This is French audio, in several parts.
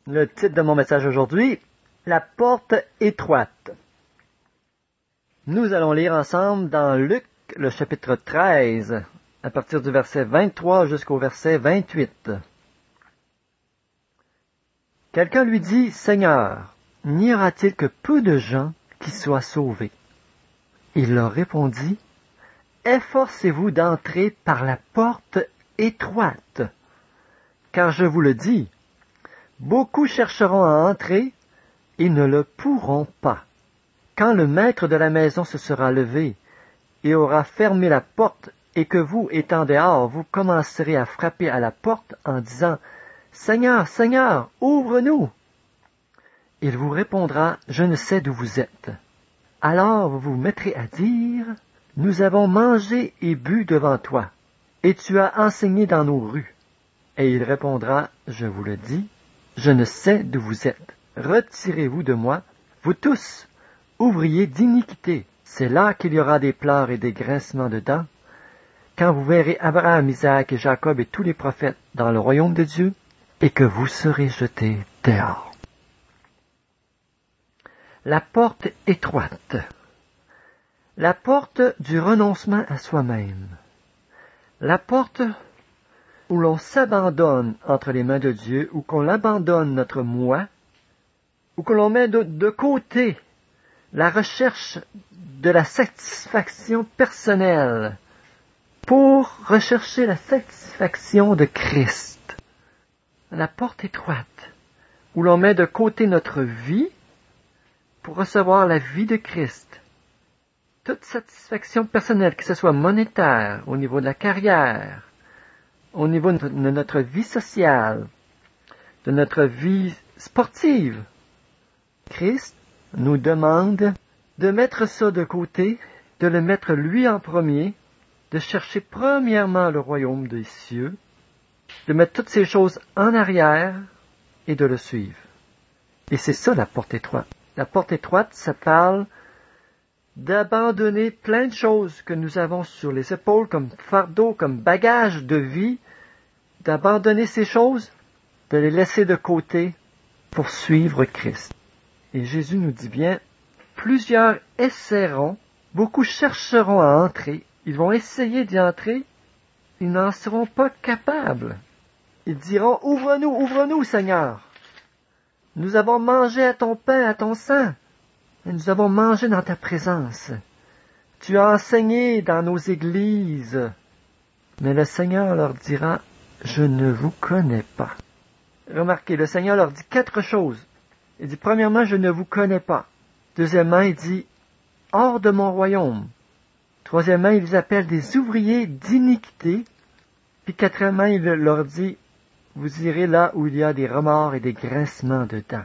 Le titre de mon message aujourd'hui, la porte étroite. Nous allons lire ensemble dans Luc, le chapitre 13, à partir du verset 23 jusqu'au verset 28. Quelqu'un lui dit, « Seigneur, n'y aura-t-il que peu de gens qui soient sauvés? » Il leur répondit, « Efforcez-vous d'entrer par la porte étroite, car je vous le dis, beaucoup chercheront à entrer et ne le pourront pas. Quand le maître de la maison se sera levé et aura fermé la porte, et que vous, étant dehors, vous commencerez à frapper à la porte en disant, « Seigneur, Seigneur, ouvre-nous !» Il vous répondra, « Je ne sais d'où vous êtes. » Alors vous vous mettrez à dire, « Nous avons mangé et bu devant toi, et tu as enseigné dans nos rues. » Et il répondra, « Je vous le dis, je ne sais d'où vous êtes. Retirez-vous de moi, vous tous, ouvriers d'iniquité. » C'est là qu'il y aura des pleurs et des grincements de dents, quand vous verrez Abraham, Isaac et Jacob et tous les prophètes dans le royaume de Dieu, et que vous serez jetés dehors. La porte étroite. La porte du renoncement à soi-même. La porte où l'on s'abandonne entre les mains de Dieu, où qu'on abandonne notre moi, où que l'on met de côté la recherche de la satisfaction personnelle pour rechercher la satisfaction de Christ. La porte étroite, où l'on met de côté notre vie pour recevoir la vie de Christ. Toute satisfaction personnelle, que ce soit monétaire, au niveau de la carrière, au niveau de notre vie sociale, de notre vie sportive. Christ nous demande de mettre ça de côté, de le mettre lui en premier, de chercher premièrement le royaume des cieux, de mettre toutes ces choses en arrière et de le suivre. Et c'est ça la porte étroite. La porte étroite, ça parle d'abandonner plein de choses que nous avons sur les épaules comme fardeau, comme bagage de vie, d'abandonner ces choses, de les laisser de côté pour suivre Christ. Et Jésus nous dit bien, plusieurs essaieront, beaucoup chercheront à entrer, ils vont essayer d'y entrer, ils n'en seront pas capables. Ils diront, ouvre-nous, Seigneur. Nous avons mangé à ton pain, à ton sang, et nous avons mangé dans ta présence. Tu as enseigné dans nos églises. Mais le Seigneur leur dira, je ne vous connais pas. Remarquez, le Seigneur leur dit 4 choses. Il dit, premièrement, je ne vous connais pas. Deuxièmement, il dit, hors de mon royaume. Troisièmement, il les appelle des ouvriers d'iniquité. Puis quatrièmement, il leur dit, vous irez là où il y a des remords et des grincements de dents.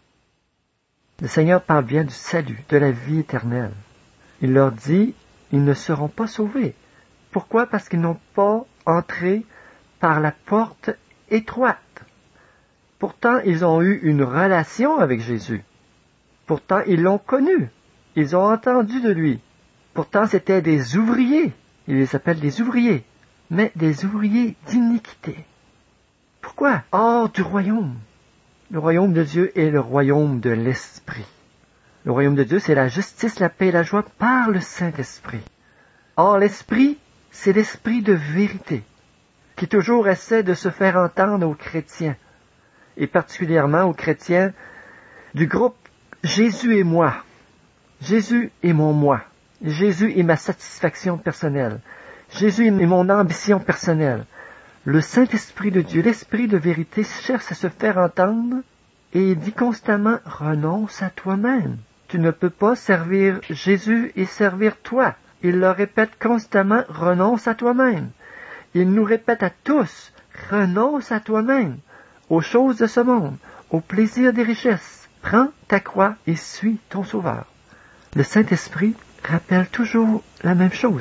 Le Seigneur parle bien du salut, de la vie éternelle. Il leur dit, ils ne seront pas sauvés. Pourquoi? Parce qu'ils n'ont pas entré par la porte étroite. Pourtant, ils ont eu une relation avec Jésus. Pourtant, ils l'ont connu. Ils ont entendu de lui. Pourtant, c'étaient des ouvriers. Il les appelle des ouvriers. Mais des ouvriers d'iniquité. Pourquoi? Hors du royaume. Le royaume de Dieu est le royaume de l'Esprit. Le royaume de Dieu, c'est la justice, la paix et la joie par le Saint-Esprit. Or, l'Esprit, c'est l'Esprit de vérité, qui toujours essaie de se faire entendre aux chrétiens, et particulièrement aux chrétiens du groupe Jésus et moi. Jésus est mon moi. Jésus est ma satisfaction personnelle. Jésus est mon ambition personnelle. Le Saint-Esprit de Dieu, l'Esprit de vérité, cherche à se faire entendre et il dit constamment, renonce à toi-même. Tu ne peux pas servir Jésus et servir toi. Il leur répète constamment, renonce à toi-même. Il nous répète à tous, renonce à toi-même, aux choses de ce monde, au plaisir des richesses. Prends ta croix et suis ton Sauveur. Le Saint-Esprit rappelle toujours la même chose.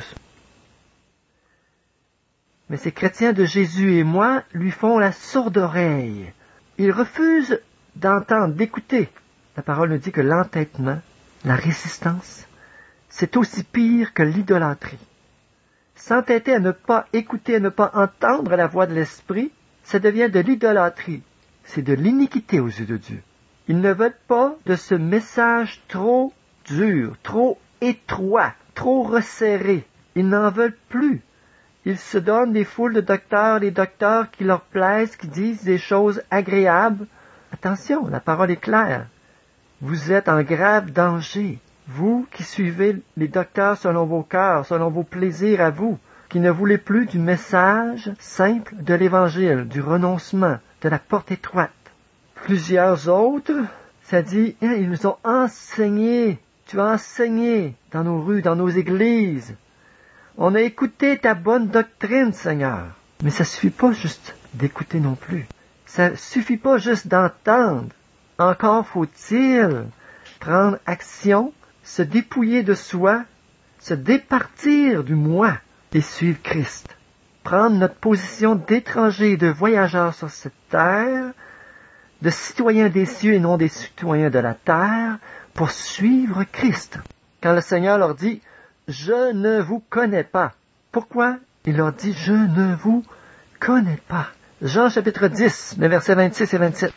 Mais ces chrétiens de Jésus et moi lui font la sourde oreille. Ils refusent d'entendre, d'écouter. La parole nous dit que l'entêtement, la résistance, c'est aussi pire que l'idolâtrie. S'entêter à ne pas écouter, à ne pas entendre la voix de l'Esprit, ça devient de l'idolâtrie. c'est de l'iniquité aux yeux de Dieu. Ils ne veulent pas de ce message trop dur, trop étroit, trop resserré. Ils n'en veulent plus. Ils se donnent des foules de docteurs, les docteurs qui leur plaisent, qui disent des choses agréables. Attention, la parole est claire. Vous êtes en grave danger. Vous qui suivez les docteurs selon vos cœurs, selon vos plaisirs à vous, qui ne voulez plus du message simple de l'Évangile, du renoncement, de la porte étroite. Plusieurs autres, ça dit, ils nous ont enseigné, tu as enseigné dans nos rues, dans nos églises. On a écouté ta bonne doctrine, Seigneur. Mais ça suffit pas juste d'écouter non plus. Ça suffit pas juste d'entendre. Encore faut-il prendre action, se dépouiller de soi, se départir du moi et suivre Christ. Prendre notre position d'étranger et de voyageur sur cette terre, de citoyens des cieux et non des citoyens de la terre, pour suivre Christ. Quand le Seigneur leur dit « Je ne vous connais pas », pourquoi il leur dit « Je ne vous connais pas ». Jean chapitre 10, les versets 26 et 27.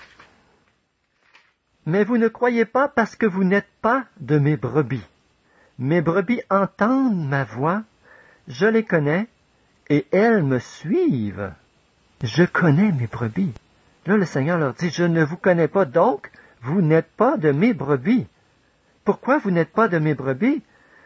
« Mais vous ne croyez pas parce que vous n'êtes pas de mes brebis. Mes brebis entendent ma voix, je les connais, et elles me suivent. Je connais mes brebis. » Là, le Seigneur leur dit, « Je ne vous connais pas, donc vous n'êtes pas de mes brebis. » Pourquoi vous n'êtes pas de mes brebis?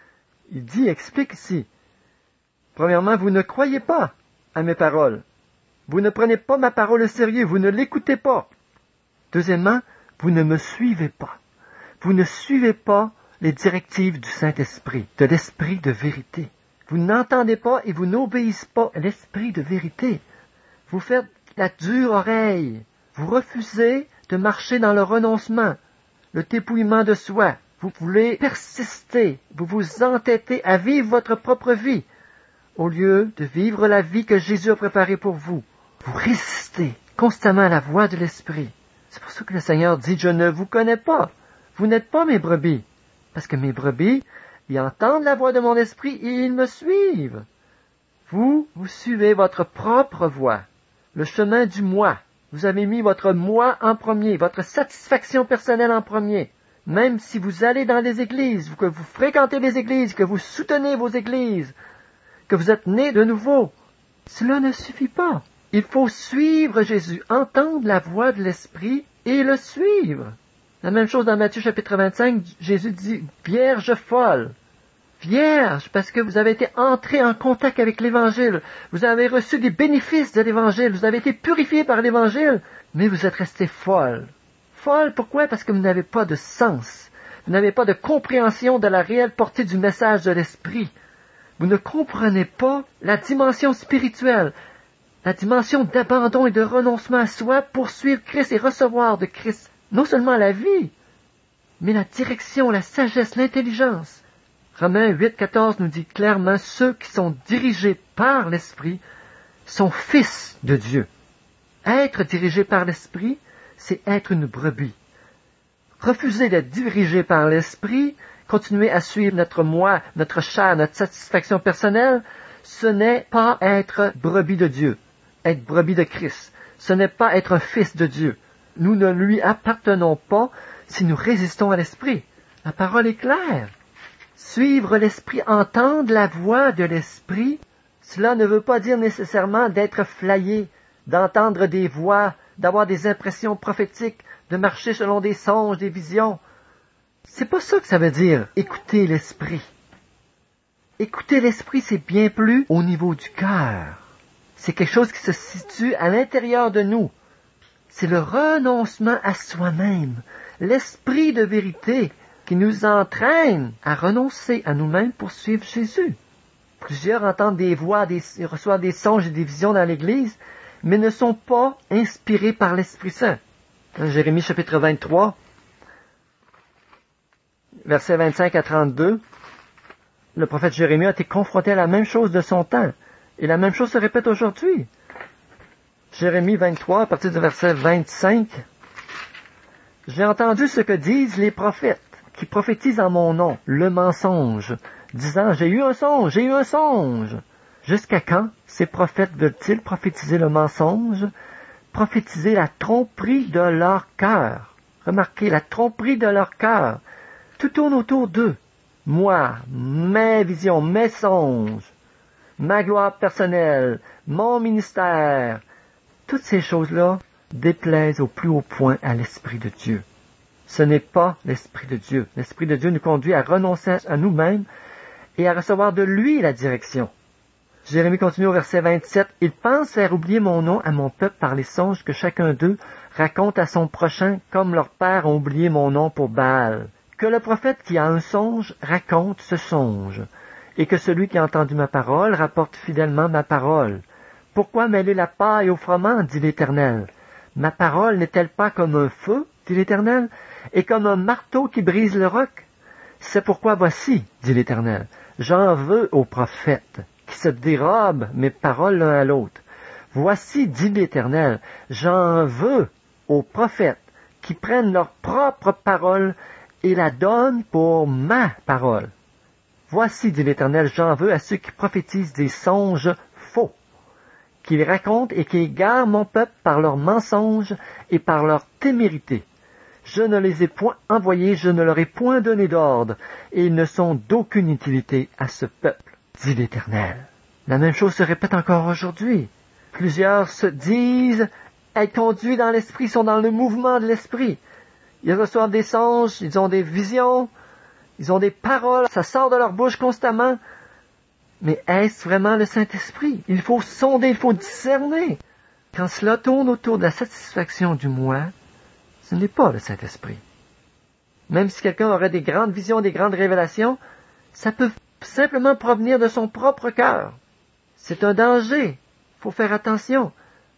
Il explique ici. Premièrement, vous ne croyez pas à mes paroles. Vous ne prenez pas ma parole au sérieux, vous ne l'écoutez pas. Deuxièmement, vous ne me suivez pas. Vous ne suivez pas les directives du Saint-Esprit, de l'Esprit de vérité. Vous n'entendez pas et vous n'obéissez pas à l'Esprit de vérité. Vous faites la dure oreille. Vous refusez de marcher dans le renoncement, le dépouillement de soi. Vous voulez persister, vous vous entêtez à vivre votre propre vie, au lieu de vivre la vie que Jésus a préparée pour vous. Vous résistez constamment à la voix de l'Esprit. C'est pour ça que le Seigneur dit, « Je ne vous connais pas. Vous n'êtes pas mes brebis. » Parce que mes brebis, ils entendent la voix de mon esprit et ils me suivent. Vous suivez votre propre voie, le chemin du moi. Vous avez mis votre moi en premier, votre satisfaction personnelle en premier. Même si vous allez dans les églises, que vous fréquentez les églises, que vous soutenez vos églises, que vous êtes nés de nouveau, cela ne suffit pas. Il faut suivre Jésus, entendre la voix de l'Esprit et le suivre. La même chose dans Matthieu chapitre 25, Jésus dit « Vierge folle ». Vierge, parce que vous avez été entré en contact avec l'Évangile, vous avez reçu des bénéfices de l'Évangile, vous avez été purifié par l'Évangile, mais vous êtes resté folle. Folle, pourquoi? Parce que vous n'avez pas de sens, vous n'avez pas de compréhension de la réelle portée du message de l'Esprit. Vous ne comprenez pas la dimension spirituelle, la dimension d'abandon et de renoncement à soi pour suivre Christ et recevoir de Christ non seulement la vie, mais la direction, la sagesse, l'intelligence. Romains 8,14 nous dit clairement, ceux qui sont dirigés par l'Esprit sont fils de Dieu. Être dirigé par l'Esprit, c'est être une brebis. Refuser d'être dirigé par l'Esprit, continuer à suivre notre moi, notre chair, notre satisfaction personnelle, ce n'est pas être brebis de Dieu, être brebis de Christ. Ce n'est pas être un fils de Dieu. Nous ne lui appartenons pas si nous résistons à l'Esprit. La parole est claire. Suivre l'Esprit, entendre la voix de l'Esprit, cela ne veut pas dire nécessairement d'être flayé, d'entendre des voix, d'avoir des impressions prophétiques, de marcher selon des songes, des visions. C'est pas ça que ça veut dire, écouter l'Esprit. Écouter l'Esprit, c'est bien plus au niveau du cœur. C'est quelque chose qui se situe à l'intérieur de nous. C'est le renoncement à soi-même, l'Esprit de vérité qui nous entraîne à renoncer à nous-mêmes pour suivre Jésus. Plusieurs entendent des voix, reçoivent des songes et des visions dans l'Église, mais ne sont pas inspirés par l'Esprit Saint. Dans Jérémie chapitre 23, versets 25 à 32, le prophète Jérémie a été confronté à la même chose de son temps. Et la même chose se répète aujourd'hui. Jérémie 23, à partir du verset 25. « J'ai entendu ce que disent les prophètes, qui prophétisent en mon nom, le mensonge, disant, j'ai eu un songe, j'ai eu un songe. Jusqu'à quand ces prophètes veulent-ils prophétiser le mensonge? prophétiser la tromperie de leur cœur. Remarquez, la tromperie de leur cœur. Tout tourne autour d'eux. Moi, mes visions, mes songes, ma gloire personnelle, mon ministère, toutes ces choses-là déplaisent au plus haut point à l'Esprit de Dieu. Ce n'est pas l'Esprit de Dieu. L'Esprit de Dieu nous conduit à renoncer à nous-mêmes et à recevoir de lui la direction. Jérémie continue au verset 27. « Ils pensent faire oublier mon nom à mon peuple par les songes que chacun d'eux raconte à son prochain, comme leurs pères ont oublié mon nom pour Baal. Que le prophète qui a un songe raconte ce songe, et que celui qui a entendu ma parole rapporte fidèlement ma parole. Pourquoi mêler la paille au froment, dit l'Éternel? Ma parole n'est-elle pas comme un feu, dit l'Éternel, et comme un marteau qui brise le roc? C'est pourquoi voici, dit l'Éternel, j'en veux aux prophètes, qui se dérobent mes paroles l'un à l'autre. Voici, dit l'Éternel, j'en veux aux prophètes, qui prennent leur propre parole et la donnent pour ma parole. Voici, dit l'Éternel, j'en veux à ceux qui prophétisent des songes faux, qui racontent et qui égarent mon peuple par leurs mensonges et par leur témérité. Je ne les ai point envoyés, je ne leur ai point donné d'ordre, et ils ne sont d'aucune utilité à ce peuple, dit l'Éternel. La même chose se répète encore aujourd'hui. Plusieurs se disent être conduits dans l'esprit, sont dans le mouvement de l'esprit. Ils reçoivent des songes, ils ont des visions, ils ont des paroles, ça sort de leur bouche constamment. Mais est-ce vraiment le Saint-Esprit? Il faut sonder, il faut discerner. Quand cela tourne autour de la satisfaction du moi, ce n'est pas le Saint-Esprit. Même si quelqu'un aurait des grandes visions, des grandes révélations, ça peut simplement provenir de son propre cœur. C'est un danger. Il faut faire attention.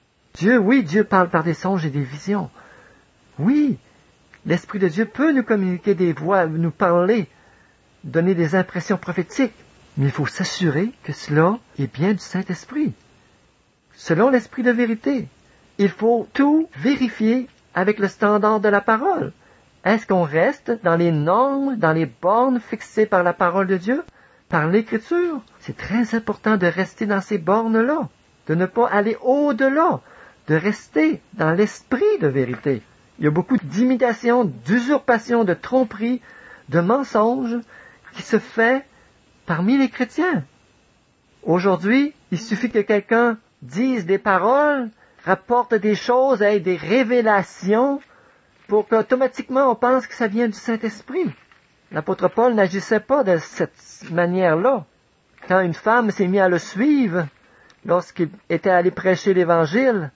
Dieu parle par des songes et des visions. Oui, l'Esprit de Dieu peut nous communiquer des voix, nous parler, donner des impressions prophétiques. Mais il faut s'assurer que cela est bien du Saint-Esprit. Selon l'Esprit de vérité, il faut tout vérifier avec le standard de la parole. Est-ce qu'on reste dans les normes, dans les bornes fixées par la parole de Dieu, par l'Écriture? C'est très important de rester dans ces bornes-là, de ne pas aller au-delà, de rester dans l'esprit de vérité. Il y a beaucoup d'imitation, d'usurpation, de tromperie, de mensonges qui se fait parmi les chrétiens. Aujourd'hui, il suffit que quelqu'un dise des paroles, rapporte des choses, ait des révélations, pour qu'automatiquement on pense que ça vient du Saint-Esprit. L'apôtre Paul n'agissait pas de cette manière-là. Quand une femme s'est mise à le suivre, lorsqu'il était allé prêcher l'Évangile,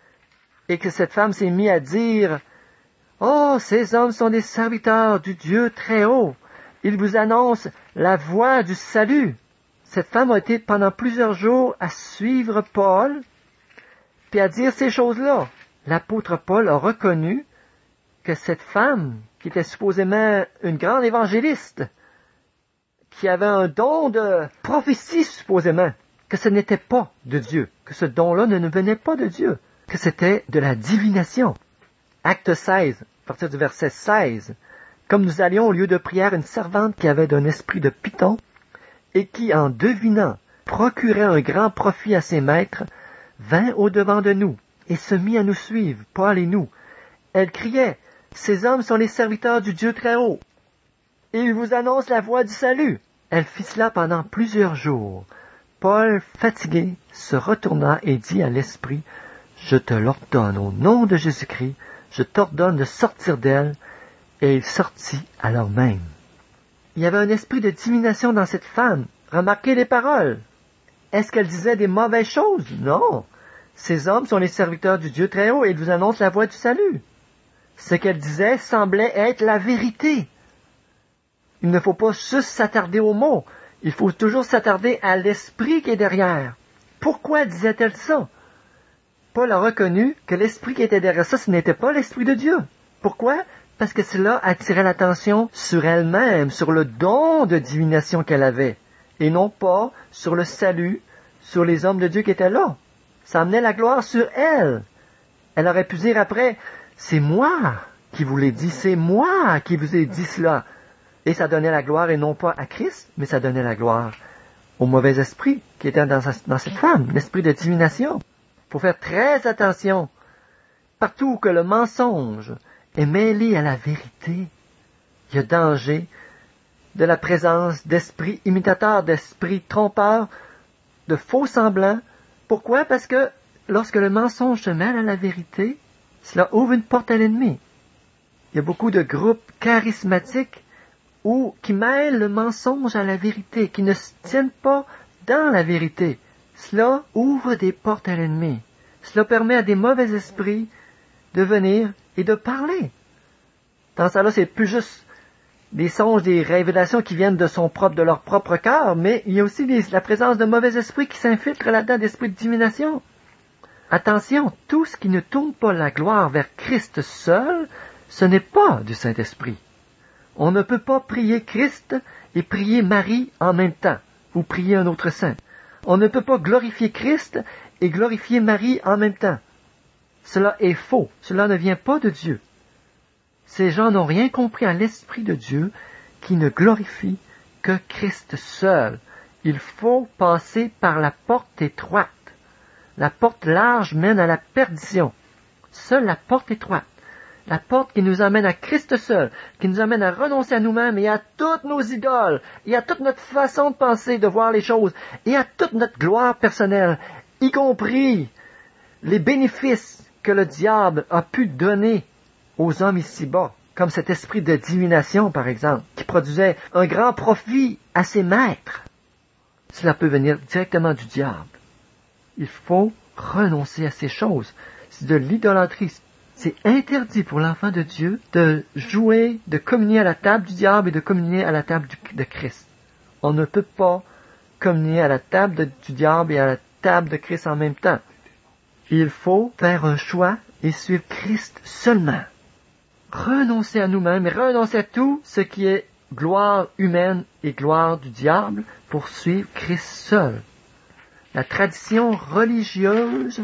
et que cette femme s'est mise à dire « Oh, ces hommes sont des serviteurs du Dieu très haut. Ils vous annoncent la voie du salut. » Cette femme a été pendant plusieurs jours à suivre Paul, puis à dire ces choses-là. L'apôtre Paul a reconnu que cette femme, qui était supposément une grande évangéliste, qui avait un don de prophétie supposément, que ce n'était pas de Dieu, que ce don-là ne venait pas de Dieu, que c'était de la divination. Acte 16, à partir du verset 16. Comme nous allions au lieu de prière, une servante qui avait d'un esprit de python, et qui, en devinant, procurait un grand profit à ses maîtres, vint au-devant de nous, et se mit à nous suivre, Paul et nous. Elle criait, « Ces hommes sont les serviteurs du Dieu très haut, et ils vous annoncent la voie du salut. » Elle fit cela pendant plusieurs jours. Paul, fatigué, se retourna et dit à l'esprit, « Je te l'ordonne au nom de Jésus-Christ, je t'ordonne de sortir d'elle. » Et il sortit alors même. Il y avait un esprit de divination dans cette femme. Remarquez les paroles. Est-ce qu'elle disait des mauvaises choses? Non. Ces hommes sont les serviteurs du Dieu très haut et ils vous annoncent la voie du salut. Ce qu'elle disait semblait être la vérité. Il ne faut pas juste s'attarder aux mots. Il faut toujours s'attarder à l'esprit qui est derrière. Pourquoi disait-elle ça? Paul a reconnu que l'esprit qui était derrière ça, ce n'était pas l'esprit de Dieu. Pourquoi? Parce que cela attirait l'attention sur elle-même, sur le don de divination qu'elle avait, et non pas sur le salut, sur les hommes de Dieu qui étaient là. Ça amenait la gloire sur elle. Elle aurait pu dire après, « C'est moi qui vous l'ai dit, c'est moi qui vous ai dit cela. » Et ça donnait la gloire, et non pas à Christ, mais ça donnait la gloire au mauvais esprit qui était dans cette femme, l'esprit de divination. Il faut faire très attention Partout où que le mensonge est mêlé à la vérité, il y a danger de la présence d'esprits imitateurs, d'esprits trompeurs, de faux semblants. Pourquoi? Parce que lorsque le mensonge se mêle à la vérité, cela ouvre une porte à l'ennemi. Il y a beaucoup de groupes charismatiques qui mêlent le mensonge à la vérité, qui ne se tiennent pas dans la vérité. Cela ouvre des portes à l'ennemi. Cela permet à des mauvais esprits de venir et de parler. Dans ça là, c'est plus juste des songes, des révélations qui viennent de leur propre cœur, mais il y a aussi la présence de mauvais esprits qui s'infiltrent là-dedans, d'esprits de divination. Attention, tout ce qui ne tourne pas la gloire vers Christ seul, ce n'est pas du Saint-Esprit. On ne peut pas prier Christ et prier Marie en même temps, ou prier un autre saint. On ne peut pas glorifier Christ et glorifier Marie en même temps. Cela est faux, cela ne vient pas de Dieu. Ces gens n'ont rien compris à l'Esprit de Dieu qui ne glorifie que Christ seul. Il faut passer par la porte étroite. La porte large mène à la perdition. Seule la porte étroite. La porte qui nous amène à Christ seul, qui nous amène à renoncer à nous-mêmes et à toutes nos idoles, et à toute notre façon de penser, de voir les choses, et à toute notre gloire personnelle, y compris les bénéfices que le diable a pu donner aux hommes ici-bas, comme cet esprit de divination, par exemple, qui produisait un grand profit à ses maîtres. Cela peut venir directement du diable. Il faut renoncer à ces choses. C'est de l'idolâtrie. C'est interdit pour l'enfant de Dieu de jouer, de communier à la table du diable et de communier à la table de Christ. On ne peut pas communier à la table du diable et à la table de Christ en même temps. Il faut faire un choix et suivre Christ seulement. Renoncer à nous-mêmes et renoncer à tout ce qui est gloire humaine et gloire du diable pour suivre Christ seul. La tradition religieuse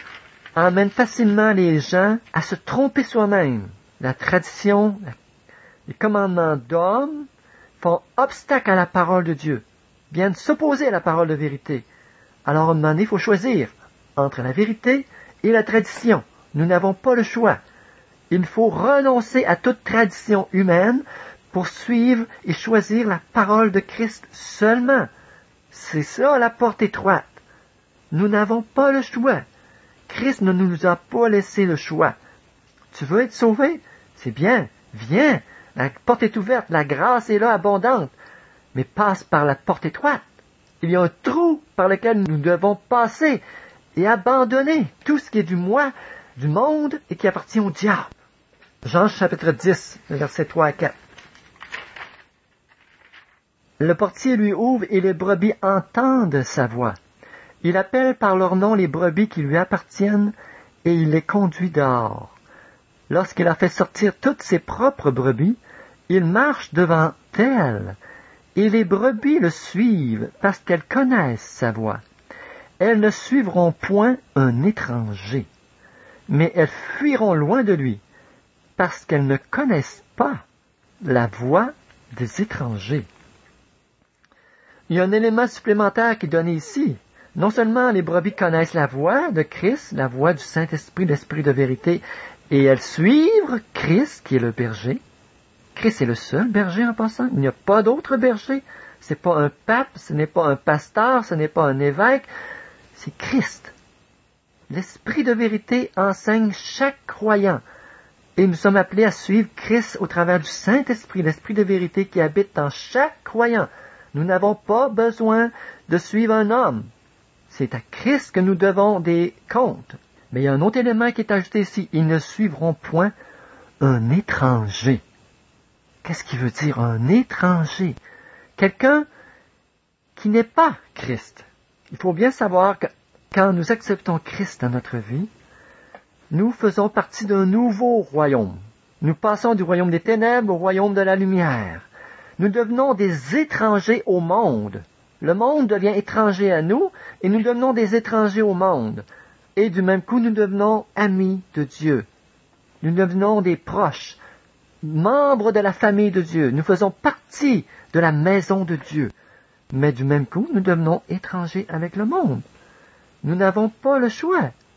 emmène facilement les gens à se tromper soi-même. La tradition, les commandements d'hommes font obstacle à la parole de Dieu, viennent s'opposer à la parole de vérité. Alors, à un moment donné, il faut choisir entre la vérité et la tradition. Nous n'avons pas le choix. Il faut renoncer à toute tradition humaine pour suivre et choisir la parole de Christ seulement. C'est ça la porte étroite. Nous n'avons pas le choix. Christ ne nous a pas laissé le choix. Tu veux être sauvé? C'est bien. Viens. La porte est ouverte. La grâce est là abondante. Mais passe par la porte étroite. Il y a un trou par lequel nous devons passer et abandonner tout ce qui est du moi, du monde et qui appartient au diable. Jean chapitre 10, versets 3 à 4. Le portier lui ouvre et les brebis entendent sa voix. Il appelle par leur nom les brebis qui lui appartiennent et il les conduit dehors. Lorsqu'il a fait sortir toutes ses propres brebis, il marche devant elles et les brebis le suivent parce qu'elles connaissent sa voix. Elles ne suivront point un étranger, mais elles fuiront loin de lui parce qu'elles ne connaissent pas la voix des étrangers. Il y a un élément supplémentaire qui est donné ici. Non seulement les brebis connaissent la voix de Christ, la voix du Saint-Esprit, l'Esprit de vérité, et elles suivent Christ, qui est le berger. Christ est le seul berger en passant. Il n'y a pas d'autre berger. Ce n'est pas un pape, ce n'est pas un pasteur, ce n'est pas un évêque. C'est Christ. L'Esprit de vérité enseigne chaque croyant. Et nous sommes appelés à suivre Christ au travers du Saint-Esprit, l'Esprit de vérité qui habite dans chaque croyant. Nous n'avons pas besoin de suivre un homme. C'est à Christ que nous devons des comptes. Mais il y a un autre élément qui est ajouté ici. Ils ne suivront point un étranger. Qu'est-ce qui veut dire un étranger? Quelqu'un qui n'est pas Christ. Il faut bien savoir que quand nous acceptons Christ dans notre vie, nous faisons partie d'un nouveau royaume. Nous passons du royaume des ténèbres au royaume de la lumière. Nous devenons des étrangers au monde. Le monde devient étranger à nous et nous devenons des étrangers au monde. Et du même coup, nous devenons amis de Dieu. Nous devenons des proches, membres de la famille de Dieu. Nous faisons partie de la maison de Dieu. Mais du même coup, nous devenons étrangers avec le monde. Nous n'avons pas le choix.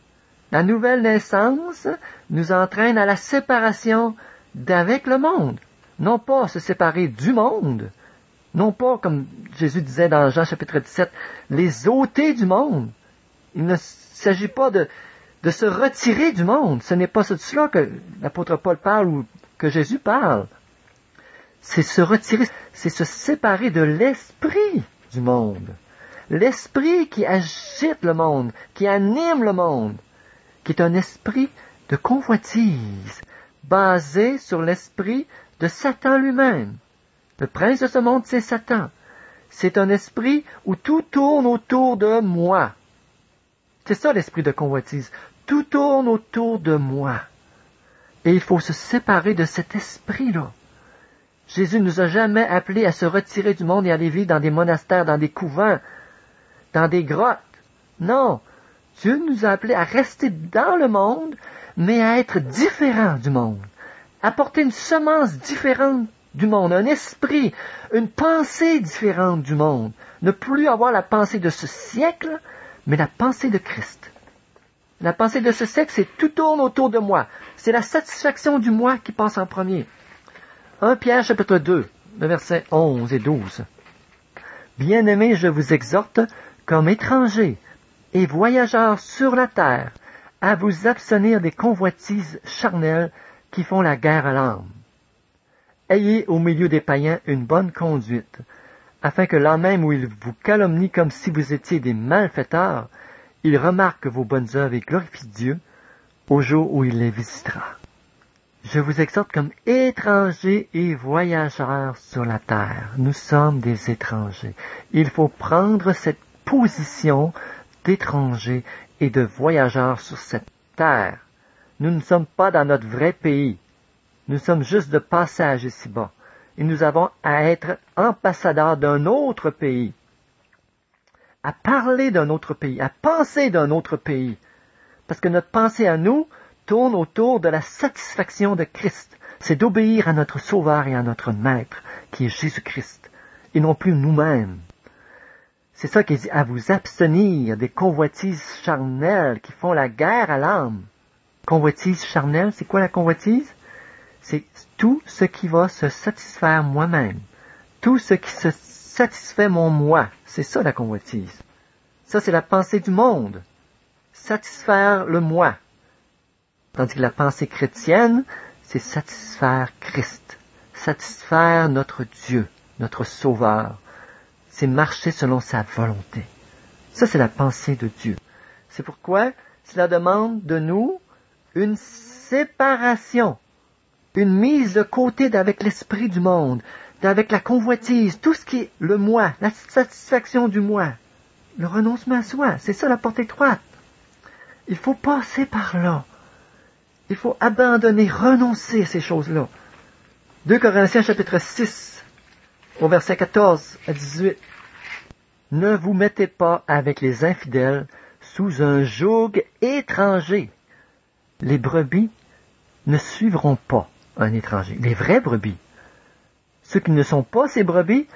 La nouvelle naissance nous entraîne à la séparation d'avec le monde. Non pas se séparer du monde, non pas, comme Jésus disait dans Jean chapitre 17, les ôter du monde. Il ne s'agit pas de se retirer du monde. Ce n'est pas de cela que l'apôtre Paul parle ou que Jésus parle. C'est se retirer, c'est se séparer de l'esprit du monde. L'esprit qui agite le monde, qui anime le monde, qui est un esprit de convoitise, basé sur l'esprit de Satan lui-même. Le prince de ce monde, c'est Satan. C'est un esprit où tout tourne autour de moi. C'est ça l'esprit de convoitise. Tout tourne autour de moi. Et il faut se séparer de cet esprit-là. Jésus ne nous a jamais appelés à se retirer du monde et aller vivre dans des monastères, dans des couvents, dans des grottes. Non, Dieu nous a appelés à rester dans le monde, mais à être différents du monde. Apporter une semence différente du monde, un esprit, une pensée différente du monde. Ne plus avoir la pensée de ce siècle, mais la pensée de Christ. La pensée de ce siècle, c'est tout tourne autour de moi. C'est la satisfaction du moi qui passe en premier. 1 Pierre chapitre 2, le verset 11 et 12. Bien-aimés, je vous exhorte, comme étrangers et voyageurs sur la terre, à vous abstenir des convoitises charnelles qui font la guerre à l'âme. Ayez au milieu des païens une bonne conduite, afin que là même où ils vous calomnient comme si vous étiez des malfaiteurs, ils remarquent vos bonnes œuvres et glorifient Dieu au jour où il les visitera. Je vous exhorte comme étrangers et voyageurs sur la terre. Nous sommes des étrangers. Il faut prendre cette position d'étrangers et de voyageurs sur cette terre. Nous ne sommes pas dans notre vrai pays. Nous sommes juste de passage ici-bas. Et nous avons à être ambassadeurs d'un autre pays. À parler d'un autre pays, à penser d'un autre pays. Parce que notre pensée à nous tourne autour de la satisfaction de Christ. C'est d'obéir à notre Sauveur et à notre Maître, qui est Jésus-Christ, et non plus nous-mêmes. C'est ça qu'il dit, à vous abstenir des convoitises charnelles qui font la guerre à l'âme. Convoitise charnelle, c'est quoi la convoitise? C'est tout ce qui va se satisfaire moi-même. Tout ce qui se satisfait mon moi. C'est ça la convoitise. Ça, c'est la pensée du monde. Satisfaire le moi. Tandis que la pensée chrétienne, c'est satisfaire Christ. Satisfaire notre Dieu, notre Sauveur. C'est marcher selon sa volonté. Ça, c'est la pensée de Dieu. C'est pourquoi cela demande de nous une séparation, une mise de côté d'avec l'esprit du monde, d'avec la convoitise, tout ce qui est le moi, la satisfaction du moi, le renoncement à soi. C'est ça la porte étroite. Il faut passer par là. Il faut abandonner, renoncer à ces choses-là. 2 Corinthiens chapitre 6, au verset 14 à 18. Ne vous mettez pas avec les infidèles sous un joug étranger. Les brebis ne suivront pas un étranger. Les vraies brebis. Ceux qui ne sont pas ces brebis,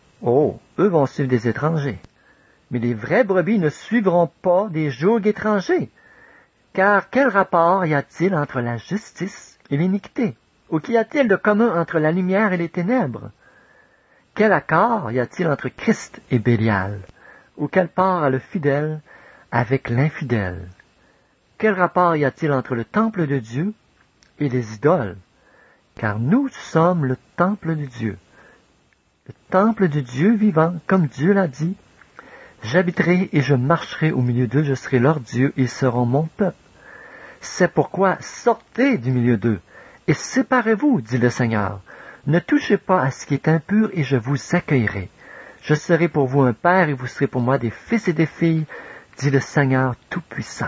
eux vont suivre des étrangers. Mais les vraies brebis ne suivront pas des jougs étrangers. Car quel rapport y a-t-il entre la justice et l'iniquité? Ou qu'y a-t-il de commun entre la lumière et les ténèbres? Quel accord y a-t-il entre Christ et Bélial? Ou quelle part a le fidèle avec l'infidèle? Quel rapport y a-t-il entre le temple de Dieu et les idoles? Car nous sommes le temple de Dieu. Le temple de Dieu vivant, comme Dieu l'a dit. J'habiterai et je marcherai au milieu d'eux, je serai leur Dieu, ils seront mon peuple. C'est pourquoi sortez du milieu d'eux et séparez-vous, dit le Seigneur. Ne touchez pas à ce qui est impur et je vous accueillerai. Je serai pour vous un père et vous serez pour moi des fils et des filles, dit le Seigneur Tout-Puissant.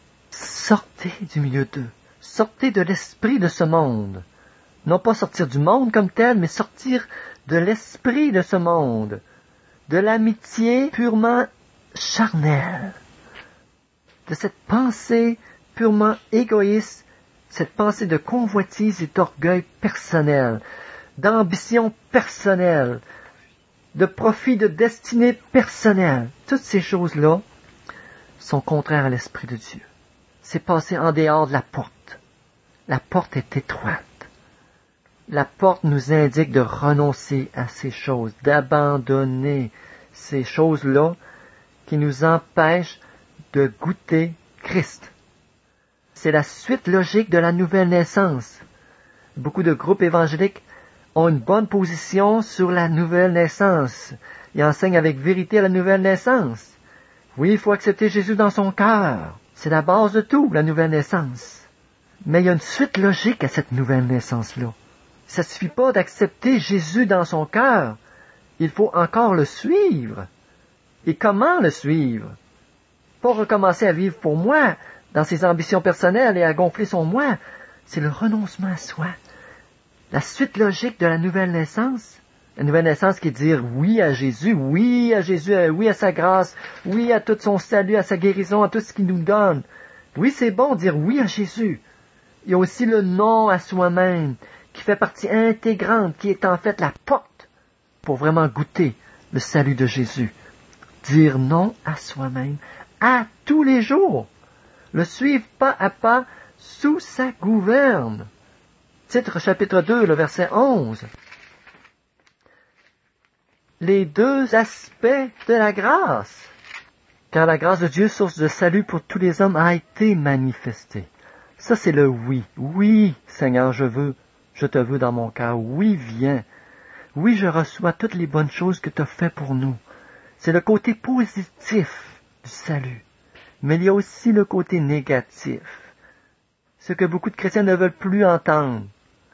Sortez du milieu d'eux. Sortez de l'esprit de ce monde. Non pas sortir du monde comme tel, mais sortir de l'esprit de ce monde. De l'amitié purement charnelle. De cette pensée purement égoïste, cette pensée de convoitise et d'orgueil personnel, d'ambition personnelle, de profit de destinée personnelle. Toutes ces choses-là sont contraires à l'Esprit de Dieu. c'est passer en dehors de la porte. La porte est étroite. La porte nous indique de renoncer à ces choses, d'abandonner ces choses-là qui nous empêchent de goûter Christ. C'est la suite logique de la nouvelle naissance. Beaucoup de groupes évangéliques ont une bonne position sur la nouvelle naissance. Ils enseignent avec vérité la nouvelle naissance. Oui, il faut accepter Jésus dans son cœur. C'est la base de tout, la nouvelle naissance. Mais il y a une suite logique à cette nouvelle naissance-là. Ça ne suffit pas d'accepter Jésus dans son cœur. Il faut encore le suivre. Et comment le suivre? Pas recommencer à vivre pour moi, dans ses ambitions personnelles et à gonfler son moi. C'est le renoncement à soi. La suite logique de la nouvelle naissance. La nouvelle naissance qui est dire oui à Jésus, oui à sa grâce, oui à tout son salut, à sa guérison, à tout ce qu'il nous donne. Oui, c'est bon de dire oui à Jésus. Il y a aussi le non à soi-même, qui fait partie intégrante, qui est en fait la porte pour vraiment goûter le salut de Jésus. Dire non à soi-même, à tous les jours. Le suivre pas à pas sous sa gouverne. Titre chapitre 2, le verset 11. Les deux aspects de la grâce. Car la grâce de Dieu, source de salut pour tous les hommes, a été manifestée. Ça, c'est le oui. Oui, Seigneur, je te veux dans mon cœur. Oui, viens. Oui, je reçois toutes les bonnes choses que tu as fait pour nous. C'est le côté positif du salut. Mais il y a aussi le côté négatif. Ce que beaucoup de chrétiens ne veulent plus entendre.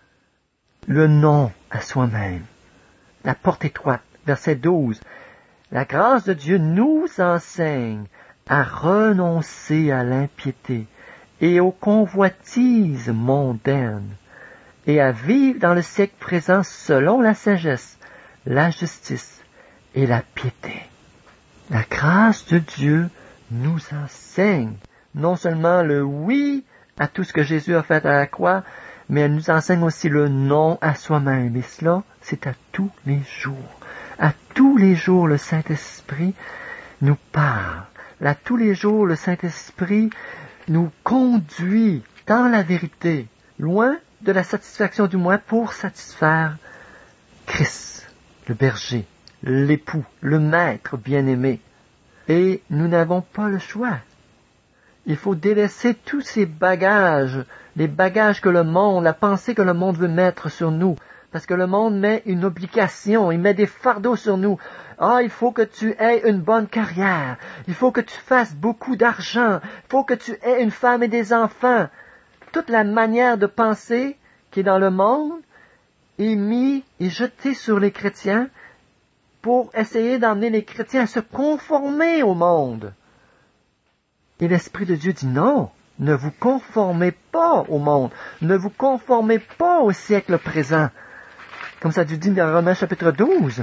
Le non à soi-même. La porte étroite. Verset 12. La grâce de Dieu nous enseigne à renoncer à l'impiété et aux convoitises mondaines et à vivre dans le siècle présent selon la sagesse, la justice et la piété. La grâce de Dieu nous enseigne non seulement le oui à tout ce que Jésus a fait à la croix, mais elle nous enseigne aussi le non à soi-même. Et cela, c'est à tous les jours. À tous les jours, le Saint-Esprit nous parle. À tous les jours, le Saint-Esprit nous conduit dans la vérité, loin de la satisfaction du moi, pour satisfaire Christ, le berger, l'époux, le maître bien-aimé. Et nous n'avons pas le choix. Il faut délaisser tous ces bagages, les bagages que le monde, la pensée que le monde veut mettre sur nous. Parce que le monde met une obligation, il met des fardeaux sur nous. Ah, il faut que tu aies une bonne carrière, il faut que tu fasses beaucoup d'argent, il faut que tu aies une femme et des enfants. Toute la manière de penser qui est dans le monde est jetée sur les chrétiens pour essayer d'emmener les chrétiens à se conformer au monde. Et l'Esprit de Dieu dit non, ne vous conformez pas au monde, ne vous conformez pas au siècle présent. Comme ça dit dans Romains chapitre 12.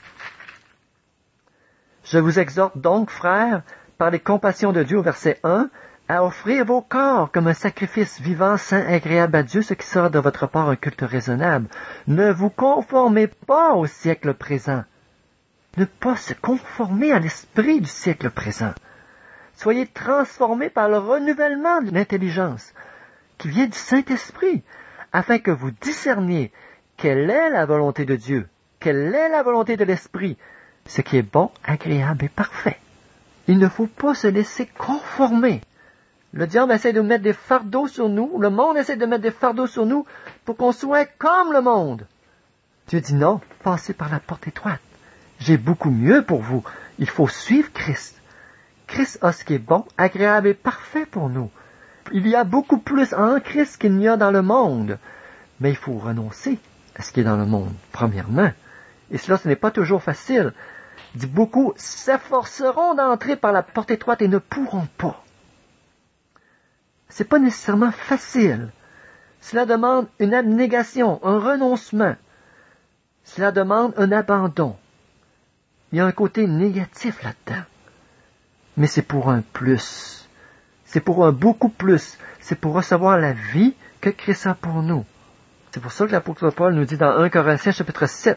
Je vous exhorte donc, frères, par les compassions de Dieu, au verset 1, à offrir vos corps comme un sacrifice vivant, saint, agréable à Dieu, ce qui sera de votre part un culte raisonnable. Ne vous conformez pas au siècle présent. Ne pas se conformer à l'esprit du siècle présent. Soyez transformés par le renouvellement de l'intelligence qui vient du Saint-Esprit, afin que vous discerniez quelle est la volonté de Dieu, quelle est la volonté de l'Esprit, ce qui est bon, agréable et parfait. Il ne faut pas se laisser conformer. Le diable essaie de mettre des fardeaux sur nous, le monde essaie de mettre des fardeaux sur nous pour qu'on soit comme le monde. Dieu dit non, passez par la porte étroite. J'ai beaucoup mieux pour vous. Il faut suivre Christ. Christ a ce qui est bon, agréable et parfait pour nous. Il y a beaucoup plus en Christ qu'il n'y a dans le monde. Mais il faut renoncer à ce qui est dans le monde, premièrement. Et cela, ce n'est pas toujours facile. Il dit beaucoup s'efforceront d'entrer par la porte étroite et ne pourront pas. C'est pas nécessairement facile. Cela demande une abnégation, un renoncement. Cela demande un abandon. Il y a un côté négatif là-dedans. Mais c'est pour un plus. C'est pour un beaucoup plus. C'est pour recevoir la vie que Christ a pour nous. C'est pour ça que l'apôtre Paul nous dit dans 1 Corinthiens chapitre 7,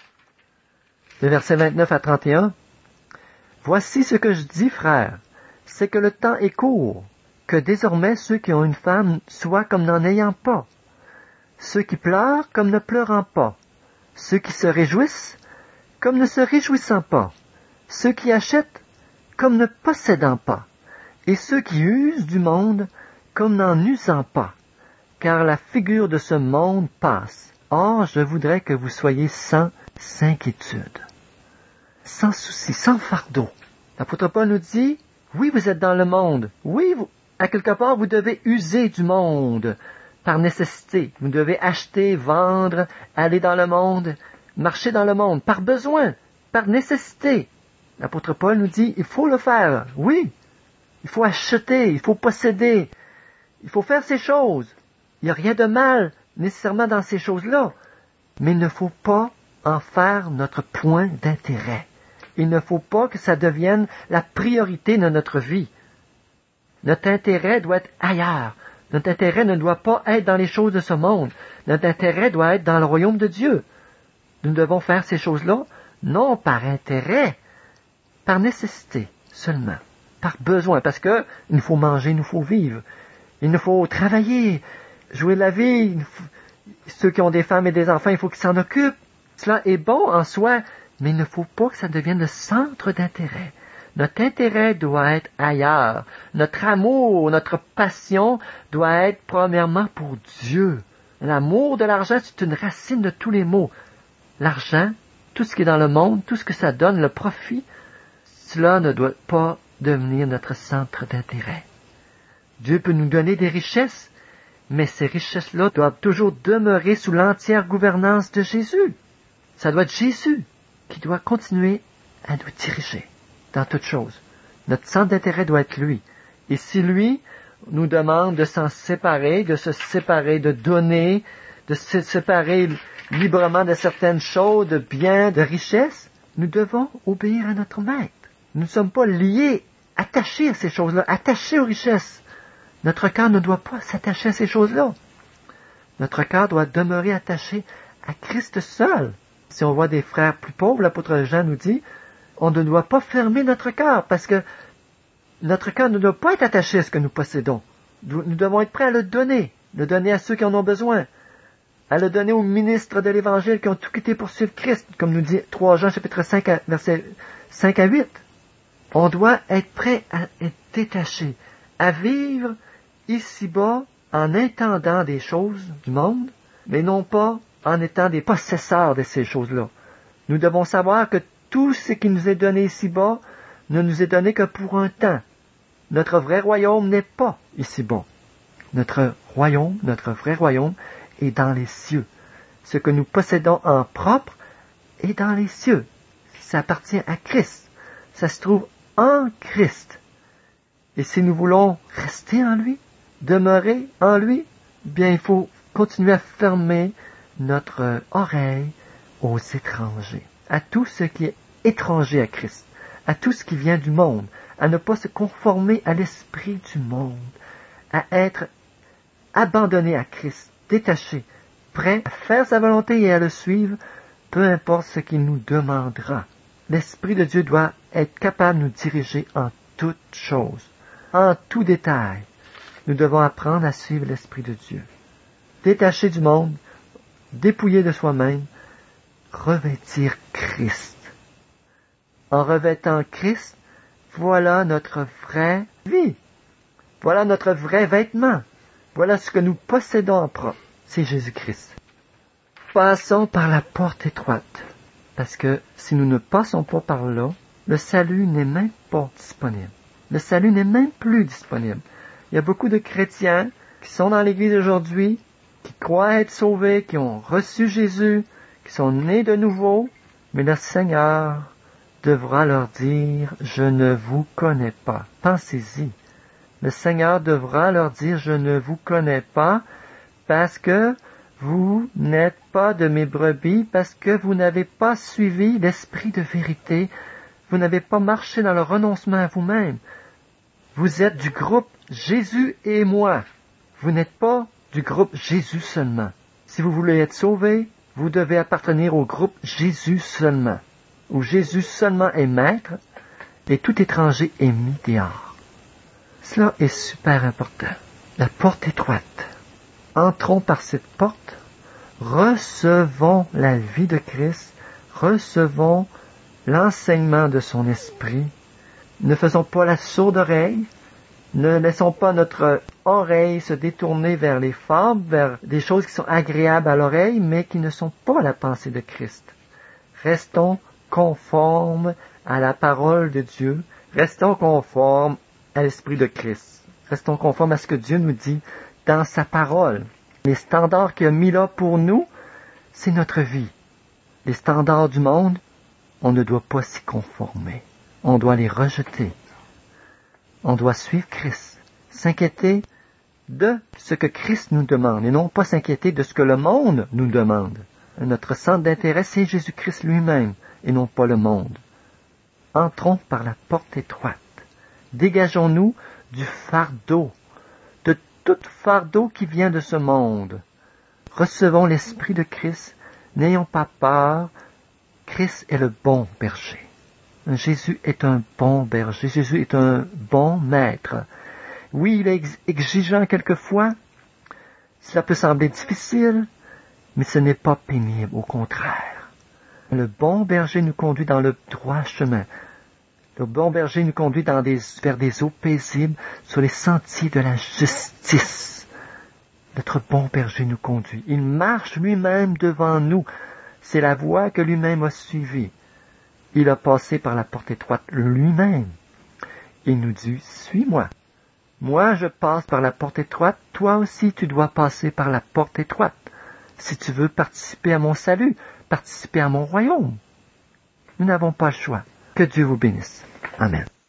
le verset 29 à 31, « Voici ce que je dis, frères. c'est que le temps est court, que désormais ceux qui ont une femme soient comme n'en ayant pas, ceux qui pleurent comme ne pleurant pas, ceux qui se réjouissent comme ne se réjouissant pas, ceux qui achètent comme ne possédant pas, et ceux qui usent du monde comme n'en usant pas, car la figure de ce monde passe. Or, je voudrais que vous soyez sans inquiétude, sans souci, sans fardeau. L'apôtre Paul nous dit, oui, vous êtes dans le monde. Oui, à quelque part, vous devez user du monde par nécessité. Vous devez acheter, vendre, aller dans le monde, marcher dans le monde, par besoin, par nécessité. L'apôtre Paul nous dit, il faut le faire. Oui, il faut acheter, il faut posséder, il faut faire ces choses. Il n'y a rien de mal nécessairement dans ces choses-là. Mais il ne faut pas en faire notre point d'intérêt. Il ne faut pas que ça devienne la priorité de notre vie. Notre intérêt doit être ailleurs. Notre intérêt ne doit pas être dans les choses de ce monde. Notre intérêt doit être dans le royaume de Dieu. Nous devons faire ces choses-là, non par intérêt, par nécessité seulement, par besoin, parce que il nous faut manger, il nous faut vivre, il nous faut travailler, jouer la vie. Ceux qui ont des femmes et des enfants, il faut qu'ils s'en occupent. Cela est bon en soi, mais il ne faut pas que ça devienne le centre d'intérêt. Notre intérêt doit être ailleurs. Notre amour, notre passion doit être premièrement pour Dieu. L'amour de l'argent, c'est une racine de tous les maux. L'argent, tout ce qui est dans le monde, tout ce que ça donne, le profit, cela ne doit pas devenir notre centre d'intérêt. Dieu peut nous donner des richesses, mais ces richesses-là doivent toujours demeurer sous l'entière gouvernance de Jésus. Ça doit être Jésus qui doit continuer à nous diriger dans toutes choses. Notre centre d'intérêt doit être lui. Et si lui nous demande de s'en séparer, de se séparer, de donner, de se séparer librement de certaines choses, de biens, de richesses, nous devons obéir à notre maître. Nous ne sommes pas liés, attachés à ces choses-là, attachés aux richesses. Notre cœur ne doit pas s'attacher à ces choses-là. Notre cœur doit demeurer attaché à Christ seul. Si on voit des frères plus pauvres, l'apôtre Jean nous dit, on ne doit pas fermer notre cœur, parce que notre cœur ne doit pas être attaché à ce que nous possédons. Nous devons être prêts à le donner à ceux qui en ont besoin, à le donner aux ministres de l'Évangile qui ont tout quitté pour suivre Christ, comme nous dit 3 Jean chapitre 5, versets 5 à 8. On doit être prêt à être détaché, à vivre ici-bas en intendant des choses du monde, mais non pas en étant des possesseurs de ces choses-là. Nous devons savoir que tout ce qui nous est donné ici-bas ne nous est donné que pour un temps. Notre vrai royaume n'est pas ici-bas. Notre vrai royaume est dans les cieux. Ce que nous possédons en propre est dans les cieux. Ça appartient à Christ. Ça se trouve en Christ. Et si nous voulons rester en lui, demeurer en lui, bien il faut continuer à fermer notre oreille aux étrangers, à tout ce qui est étranger à Christ, à tout ce qui vient du monde, à ne pas se conformer à l'esprit du monde, à être abandonné à Christ, détaché, prêt à faire sa volonté et à le suivre, peu importe ce qu'il nous demandera. L'Esprit de Dieu doit être capable de nous diriger en toutes choses, en tout détail. Nous devons apprendre à suivre l'Esprit de Dieu. Détaché du monde, dépouillé de soi-même, revêtir Christ. En revêtant Christ, voilà notre vraie vie. Voilà notre vrai vêtement. Voilà ce que nous possédons en propre. C'est Jésus-Christ. Passons par la porte étroite. Parce que si nous ne passons pas par là, le salut n'est même pas disponible. Le salut n'est même plus disponible. Il y a beaucoup de chrétiens qui sont dans l'Église aujourd'hui, qui croient être sauvés, qui ont reçu Jésus, qui sont nés de nouveau, mais le Seigneur devra leur dire, je ne vous connais pas. Pensez-y. Le Seigneur devra leur dire, je ne vous connais pas, parce que vous n'êtes pas de mes brebis, parce que vous n'avez pas suivi l'esprit de vérité, vous n'avez pas marché dans le renoncement à vous-même. Vous êtes du groupe Jésus et moi. Vous n'êtes pas du groupe Jésus seulement. Si vous voulez être sauvé, vous devez appartenir au groupe Jésus seulement, où Jésus seulement est maître et tout étranger est mis dehors. Cela est super important. La porte étroite. Entrons par cette porte, recevons la vie de Christ, recevons l'enseignement de son esprit. Ne faisons pas la sourde oreille, ne laissons pas notre oreille se détourner vers les fables, vers des choses qui sont agréables à l'oreille, mais qui ne sont pas la pensée de Christ. Restons conformes à la parole de Dieu, restons conformes à l'esprit de Christ. Restons conformes à ce que Dieu nous dit dans sa parole. Les standards qu'il a mis là pour nous, c'est notre vie. Les standards du monde, on ne doit pas s'y conformer. On doit les rejeter. On doit suivre Christ. S'inquiéter de ce que Christ nous demande et non pas s'inquiéter de ce que le monde nous demande. Notre centre d'intérêt, c'est Jésus-Christ lui-même et non pas le monde. Entrons par la porte étroite. Dégageons-nous du fardeau, de tout fardeau qui vient de ce monde. Recevons l'Esprit de Christ, n'ayons pas peur. Christ est le bon berger. Jésus est un bon berger, Jésus est un bon maître. Oui, il est exigeant quelquefois, cela peut sembler difficile, mais ce n'est pas pénible, au contraire. Le bon berger nous conduit dans le droit chemin. Le bon berger nous conduit vers des eaux paisibles sur les sentiers de la justice. Notre bon berger nous conduit. Il marche lui-même devant nous. C'est la voie que lui-même a suivie. Il a passé par la porte étroite lui-même. Il nous dit, suis-moi. Moi, je passe par la porte étroite. Toi aussi, tu dois passer par la porte étroite. Si tu veux participer à mon salut, participer à mon royaume. Nous n'avons pas le choix. Que Dieu vous bénisse. Amen.